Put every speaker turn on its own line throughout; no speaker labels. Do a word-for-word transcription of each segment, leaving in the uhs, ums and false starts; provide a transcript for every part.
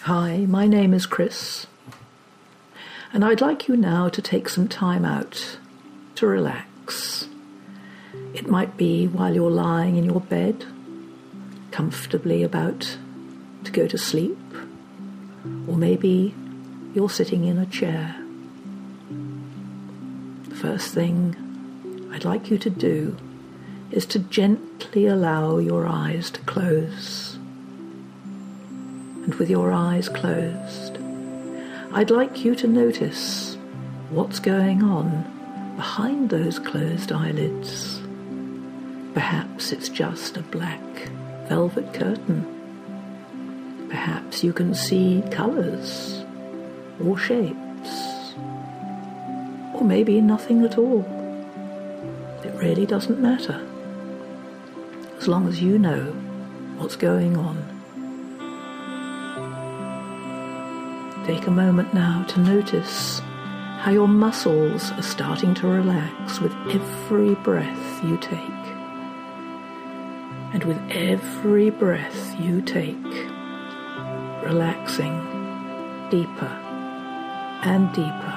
Hi, my name is Chris, and I'd like you now to take some time out to relax. It might be while you're lying in your bed, comfortably about to go to sleep, or maybe you're sitting in a chair. The first thing I'd like you to do is to gently allow your eyes to close. And with your eyes closed, I'd like you to notice what's going on behind those closed eyelids. Perhaps it's just a black velvet curtain. Perhaps you can see colours or shapes, or maybe nothing at all. It really doesn't matter, as long as you know what's going on. Take a moment now to notice how your muscles are starting to relax with every breath you take. And with every breath you take, relaxing deeper and deeper.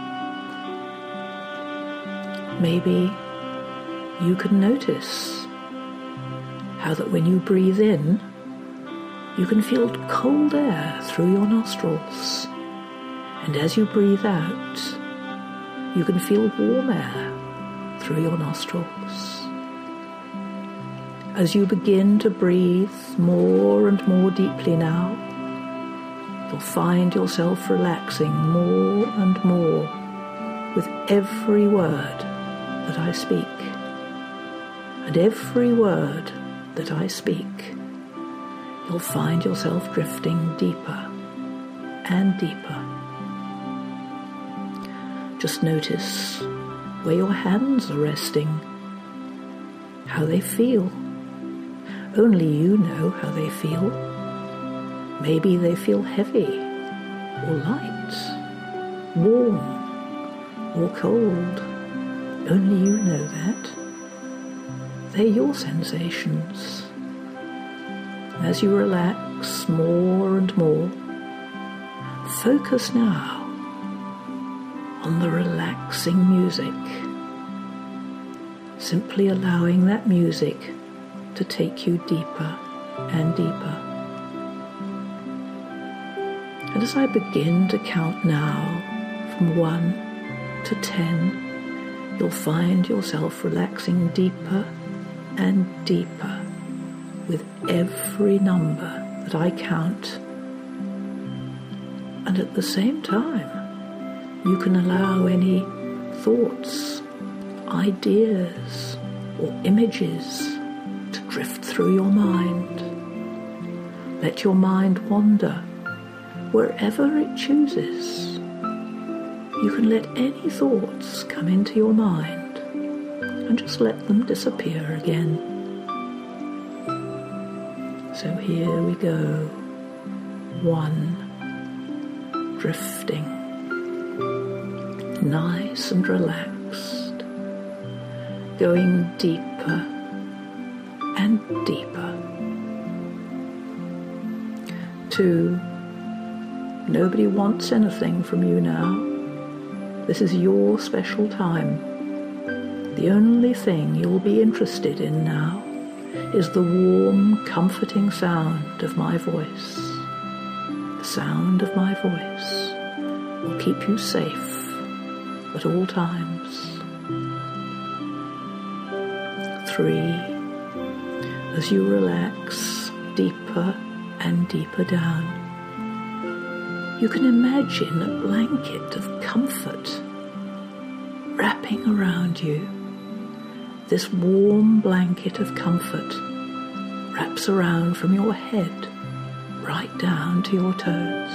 Maybe you can notice how that when you breathe in, you can feel cold air through your nostrils. And as you breathe out, you can feel warm air through your nostrils. As you begin to breathe more and more deeply now, you'll find yourself relaxing more and more with every word that I speak. And every word that I speak, you'll find yourself drifting deeper and deeper. Just notice where your hands are resting, how they feel. Only you know how they feel. Maybe they feel heavy or light, warm or cold. Only you know that. They're your sensations. As you relax more and more, focus now on the relaxing music, simply allowing that music to take you deeper and deeper. And as I begin to count now from one to ten, you'll find yourself relaxing deeper and deeper with every number that I count. And at the same time, you can allow any thoughts, ideas, or images to drift through your mind. Let your mind wander wherever it chooses. You can let any thoughts come into your mind and just let them disappear again. So here we go, one, drifting, nice and relaxed, going deeper and deeper. Two, nobody wants anything from you now. This is your special time. The only thing you'll be interested in now is the warm, comforting sound of my voice. The sound of my voice will keep you safe at all times. Three, as you relax deeper and deeper down, you can imagine a blanket of comfort wrapping around you. This warm blanket of comfort wraps around from your head right down to your toes.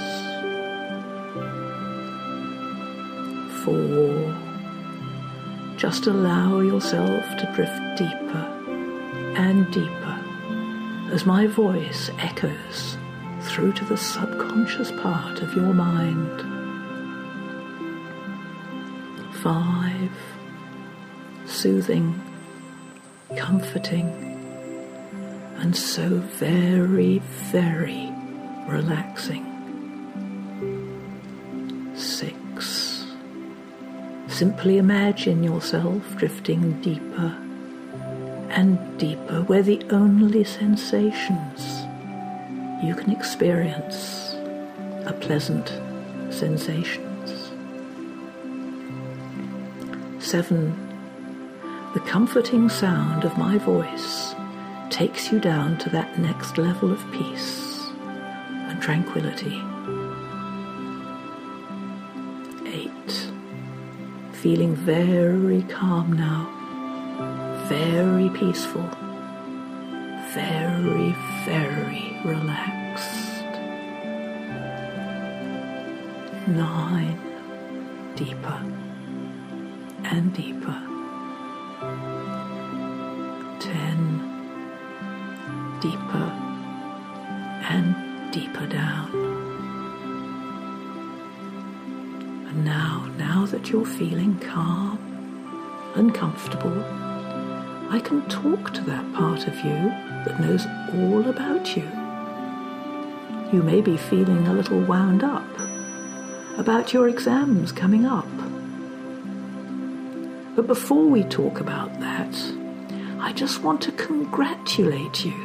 Four. Just allow yourself to drift deeper and deeper as my voice echoes through to the subconscious part of your mind. Five. Soothing, comforting, and so very, very relaxing. six. Simply imagine yourself drifting deeper and deeper, where the only sensations you can experience are pleasant sensations. Seven. The comforting sound of my voice takes you down to that next level of peace and tranquility. Eight. Feeling very calm now, very peaceful, very, very relaxed. Nine. Deeper and deeper. Ten. Deeper and deeper down. And now, now that you're feeling calm and comfortable, I can talk to that part of you that knows all about you. You may be feeling a little wound up about your exams coming up. But before we talk about that, I just want to congratulate you.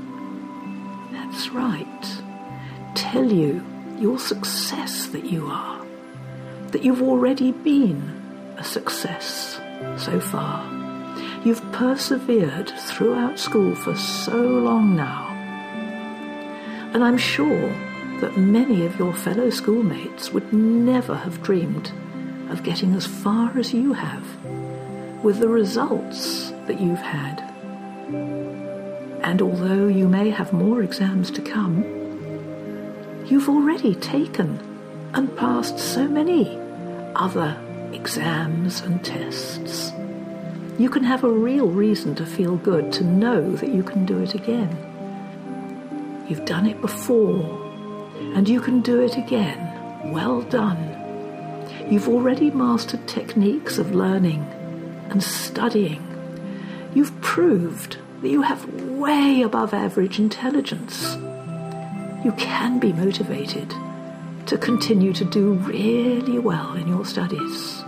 That's right. Tell you your success that you are, that you've already been a success so far. You've persevered throughout school for so long now. And I'm sure that many of your fellow schoolmates would never have dreamed of getting as far as you have with the results that you've had. And although you may have more exams to come, you've already taken and passed so many other exams and tests. You can have a real reason to feel good, to know that you can do it again. You've done it before, and you can do it again. Well done. You've already mastered techniques of learning and studying. You've proved that you have way above average intelligence. You can be motivated to continue to do really well in your studies.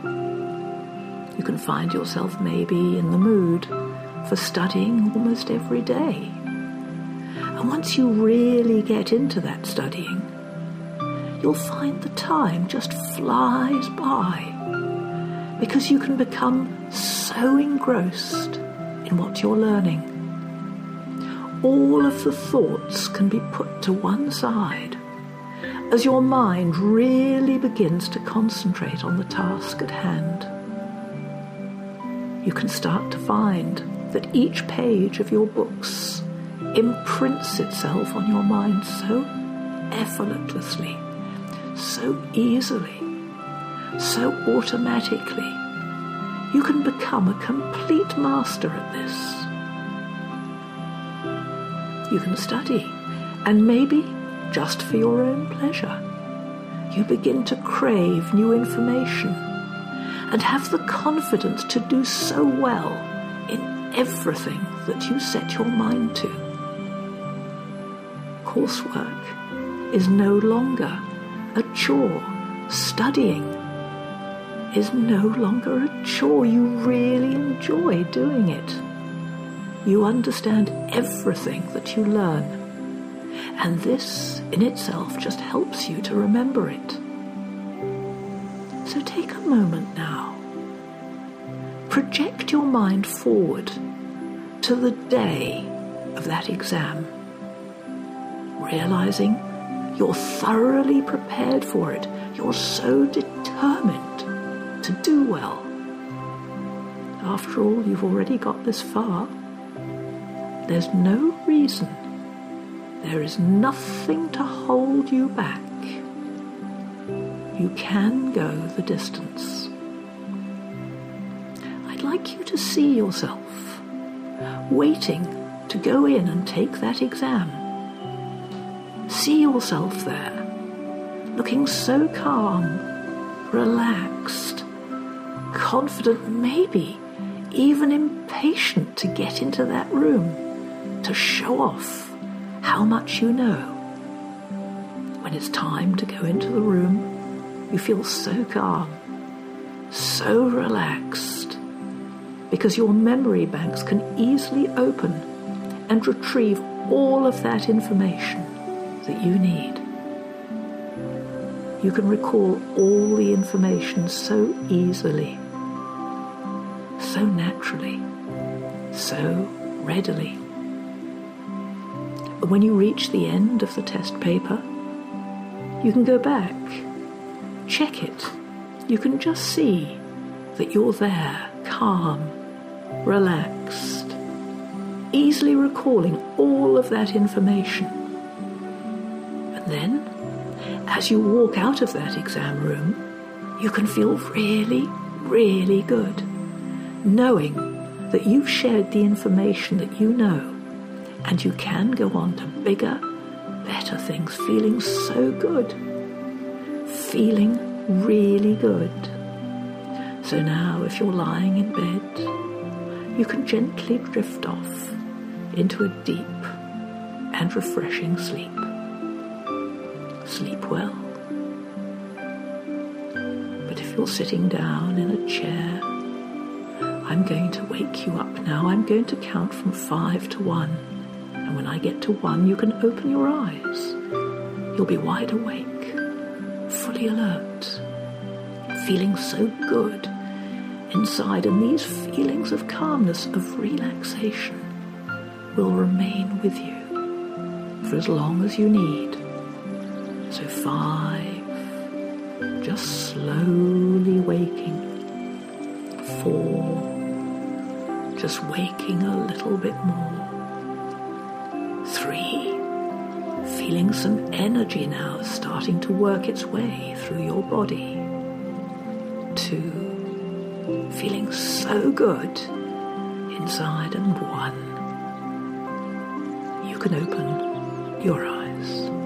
You can find yourself maybe in the mood for studying almost every day. And once you really get into that studying, you'll find the time just flies by, because you can become so engrossed in what you're learning. All of the thoughts can be put to one side as your mind really begins to concentrate on the task at hand. You can start to find that each page of your books imprints itself on your mind so effortlessly, so easily, so automatically. You can become a complete master at this. You can study, and maybe, just for your own pleasure, you begin to crave new information and have the confidence to do so well in everything that you set your mind to. Coursework is no longer a chore. Studying is no longer a chore. You really enjoy doing it. You understand everything that you learn, and this in itself just helps you to remember it. So take a moment now. Project your mind forward to the day of that exam, realizing you're thoroughly prepared for it. You're so determined to do well. After all, you've already got this far. There's no reason. There is nothing to hold you back. You can go the distance. I'd like you to see yourself waiting to go in and take that exam. See yourself there, looking so calm, relaxed, confident, maybe even impatient to get into that room, to show off how much you know. When it's time to go into the room, You feel so calm, so relaxed, because your memory banks can easily open and retrieve all of that information that you need. You can recall all the information so easily, so naturally, so readily. And when you reach the end of the test paper, you can go back, check it. You can just see that you're there, calm, relaxed, easily recalling all of that information. And then, as you walk out of that exam room, you can feel really, really good, knowing that you've shared the information that you know, and you can go on to bigger, better things, feeling so good, feeling really good. So now, if you're lying in bed, you can gently drift off into a deep and refreshing sleep. Sleep well. But if you're sitting down in a chair, I'm going to wake you up now. I'm going to count from five to one. And when I get to one, you can open your eyes. You'll be wide awake, fully alert, feeling so good inside. And these feelings of calmness, of relaxation, will remain with you for as long as you need. So five, just slowly waking. Four, just waking a little bit more. Three, feeling some energy now starting to work its way through your body. Two, feeling so good inside. And one, you can open your eyes.